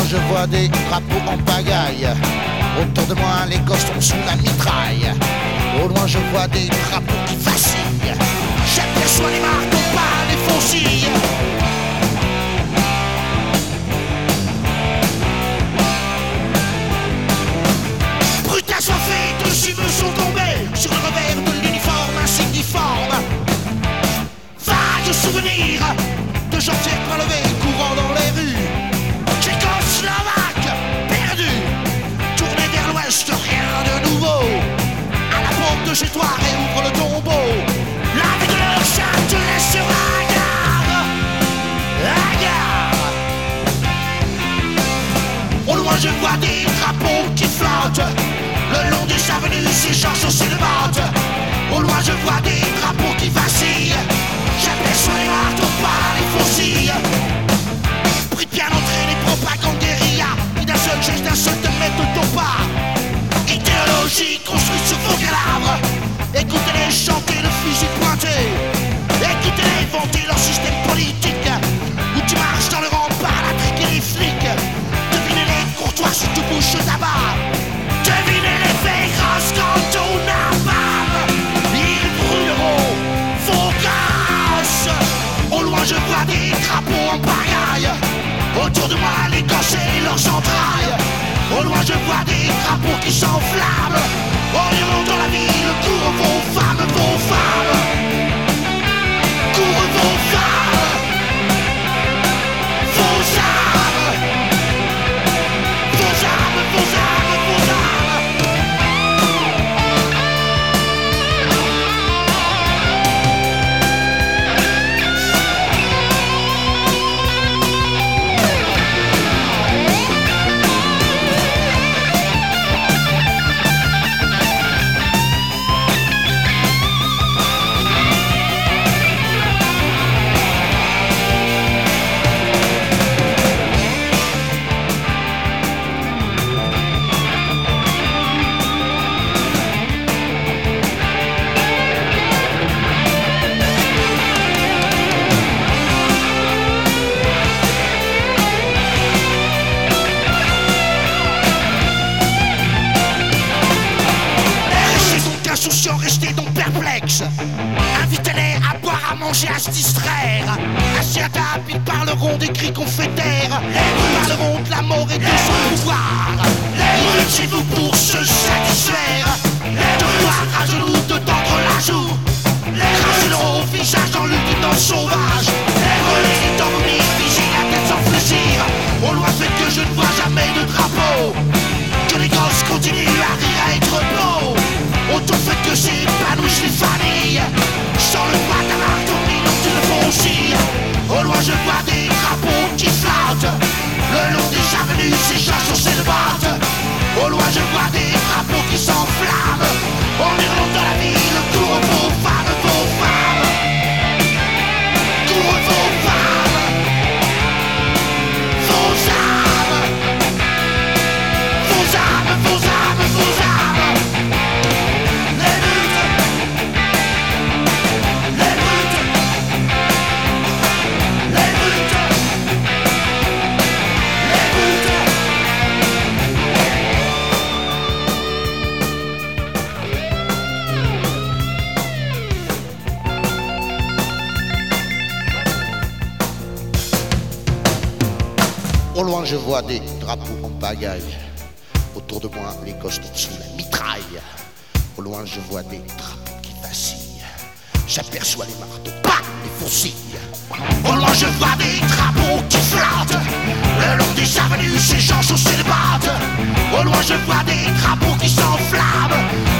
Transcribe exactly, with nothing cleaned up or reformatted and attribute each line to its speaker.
Speaker 1: je vois des drapeaux en pagaille. Autour de moi, les gosses tombent sous la mitraille. Au loin, je vois des drapeaux qui vacillent. J'aperçois les marteaux, pas les faucilles. Brutal soifé, dessus me sont tombés. Sur le revers de l'uniforme insigniforme. Vague souvenir de gens fiers point levés, courant dans les rues. Tchécoslovaque, perdu, tourné vers l'ouest, rien de nouveau. À la porte de chez toi, réouvre le tombeau. La vie de leur chat te laisse sur la gare. La gare. Au loin je vois des drapeaux qui flottent le long des avenues, ces gens chaussés de bottes. Au loin je vois des drapeaux qui vacillent. J'aperçois les marteaux, pas les faucilles. Pris de bien entraîné, propagande guérilla. Et d'un seul geste, d'un seul te mettre de ton pas. Idéologie construite sur vos cadavres. Écoutez-les chanter le fusil pointé. Écoutez-les vanter leur système politique. Où tu marches dans le rempart, la trique et les flics. Devinez-les courtois si tu bouches là-bas. Devinez-les féroces quand on napalm. Ils brûleront vos grâces. Au loin je vois des drapeaux en pagaille. Autour de moi les gosses et leurs entrailles. Au loin je vois des drapeaux qui s'enflamment. En hurlant dans la ville, courent vos femmes, vos femmes. Courent vos femmes. Vos âmes. Vos âmes, vos âmes, vos âmes. Restez donc perplexes. Invitez-les à boire, à manger, à se distraire. Assis à table, ils parleront des cris qu'on fait taire. Ils parleront de la mort et de son pouvoir. Inutile-vous pour se satisfaire de voir à genoux, de tendre la joue. Cracher leur visage dans l'ultime sauvage. Relais dans vos lits, vigile la tête sans fléchir. Au loin fait que je ne vois jamais de drapeau. Que les gosses continuent à rire, à être beaux. Autant fait que s'épanouissent les familles. Sans le poids d'un marteau, minute de faucille. Au loin je vois des drapeaux qui flottent le long des avenues, ces gens chaussés de bottes. Au loin je vois des drapeaux qui s'enflamment. En hurlant dans la ville, courent vos femmes, vos femmes. Courent vos femmes. Vos âmes. Vos âmes, vos âmes, vos âmes. Au loin je vois des drapeaux en pagaille. Autour de moi les gosses tombent sous la mitraille. Au loin je vois des drapeaux qui vacillent. J'aperçois les marteaux, pas les faucilles. Au loin je vois des drapeaux qui flottent le long des avenues, ces gens chaussés de bottes. Au loin je vois des drapeaux qui s'enflamment.